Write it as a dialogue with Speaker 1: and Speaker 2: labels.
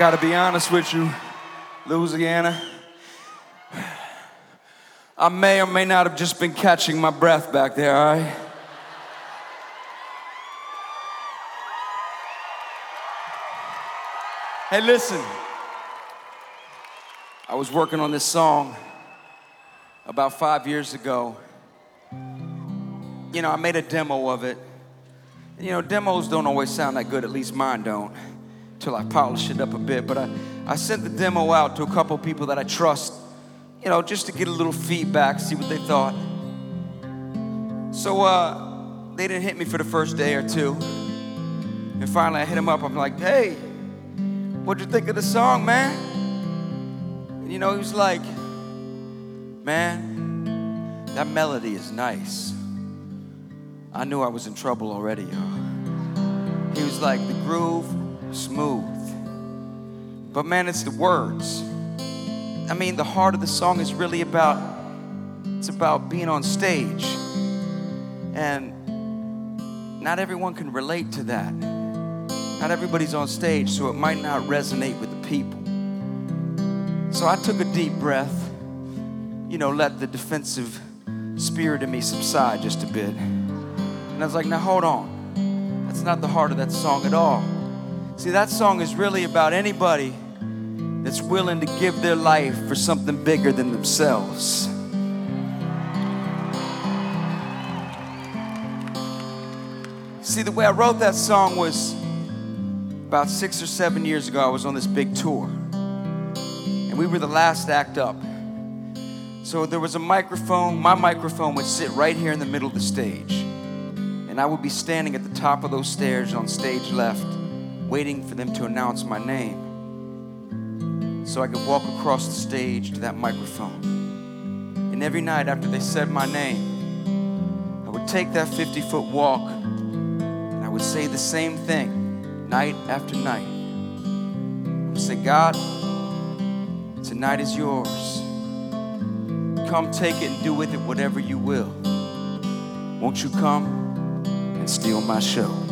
Speaker 1: gotta be honest with you, Louisiana. I may or may not have just been catching my breath back there, all right? Hey, listen. I was working on this song about 5 years ago. You know, I made a demo of it. You know, demos don't always sound that good, at least mine don't, till I polish it up a bit. But I sent the demo out to a couple people that I trust, you know, just to get a little feedback, see what they thought. So they didn't hit me for the first day or two. And finally I hit them up, I'm like, hey, what'd you think of the song, man? And you know, he was like, man, that melody is nice. I knew I was in trouble already, y'all. He was like, the groove, smooth. But man, it's the words. I mean, the heart of the song is really it's about being on stage. And not everyone can relate to that. Not everybody's on stage, so it might not resonate with the people. So I took a deep breath, you know, let the defensive spirit in me subside just a bit. And I was like, now hold on. That's not the heart of that song at all. See, that song is really about anybody that's willing to give their life for something bigger than themselves. See, the way I wrote that song was about 6 or 7 years ago. I was on this big tour, and we were the last act up. So there was a microphone. My microphone would sit right here in the middle of the stage, and I would be standing at the top of those stairs on stage left, waiting for them to announce my name so I could walk across the stage to that microphone. And every night after they said my name, I would take that 50-foot walk and I would say the same thing night after night. I would say, God, tonight is yours. Come take it and do with it whatever you will. Won't you come and steal my show?